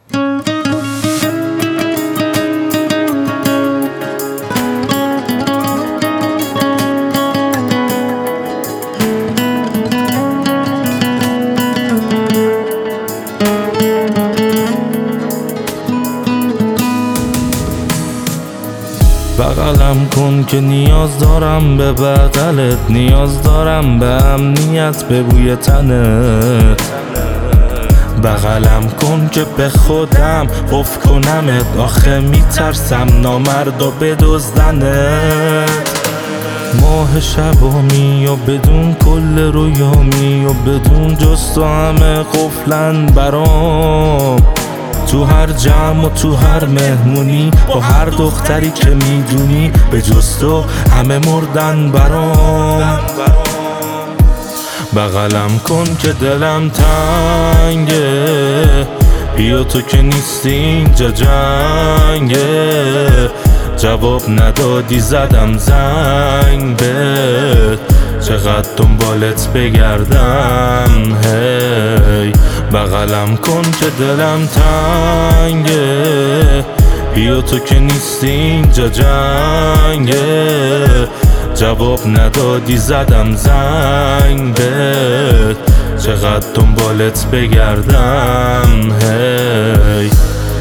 بغلم کن که نیاز دارم به بغلت، نیاز دارم به امنیت، به بوی تنت. بغلم کن که به خودم قفل کنمت، آخه میترسم نامرد و بدزدنت. ماه شبامی و بدون کل رویامی و بدون جز تو همه قفلن برام. تو هر جمع و تو هر مهمونی با هر دختری که میدونی، به جز تو همه مردن برام. بغلم کن که دلم تنگه، بیا تو که نیستی اینجا جنگه. جواب ندادی زدم زنگ بهت، چقدر دنبالت بگردم هی. بغلم کن که دلم تنگه، بیا تو که نیستی اینجا جنگه. جواب ندادی زدم زنگ بهت، چقدر دنبالت بگردم هی.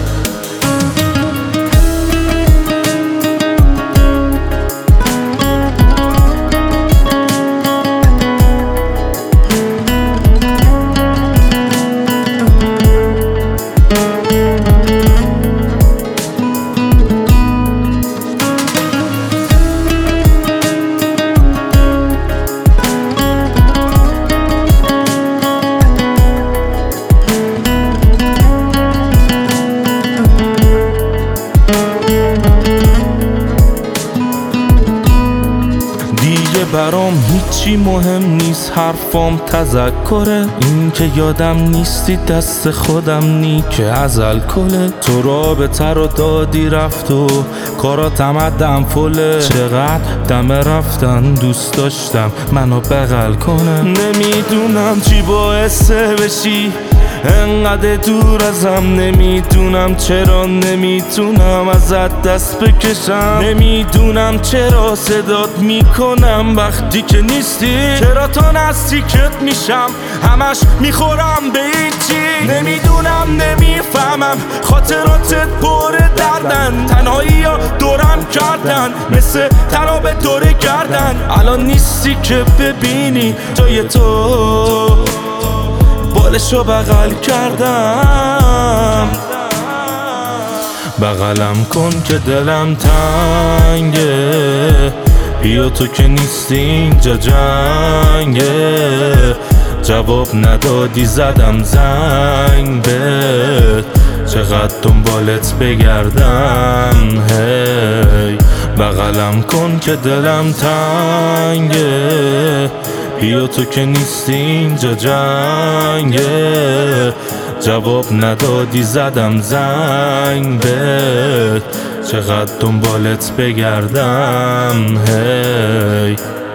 برام هیچی مهم نیست، حرفام تذکره، این که یادم نیستی دست خودم نی که ازل کله. تو رابطه رو دادی رفت و کاراتم عدم فله. چقدر دم رفتن دوست داشتم منو بغل کنه. نمیدونم چی باعثه بشی انقدر دور ازم، نمیدونم چرا نمیتونم ازت دست بکشم. نمیدونم چرا صدات میکنم وقتی که نیستی، چرا تا نزدیکت میشم همش میخورم به هیچی. نمیدونم نمیفهمم خاطراتت پر دردن، تنهایی ها دورم کردن مثل تنها به دوره کردن. الان نیستی که ببینی جای تو بالشو بغل کردم. بغلم کن که دلم تنگه، بیا تو که نیستی اینجا جنگه. جواب ندادی زدم زنگ بهت، چقدر دنبالت بگردم هی. بغلم کن که دلم تنگه، بیا تو که نیستی اینجا جنگه. جواب ندادی زدم زنگ بهت، چقدر دنبالت بگردم هی.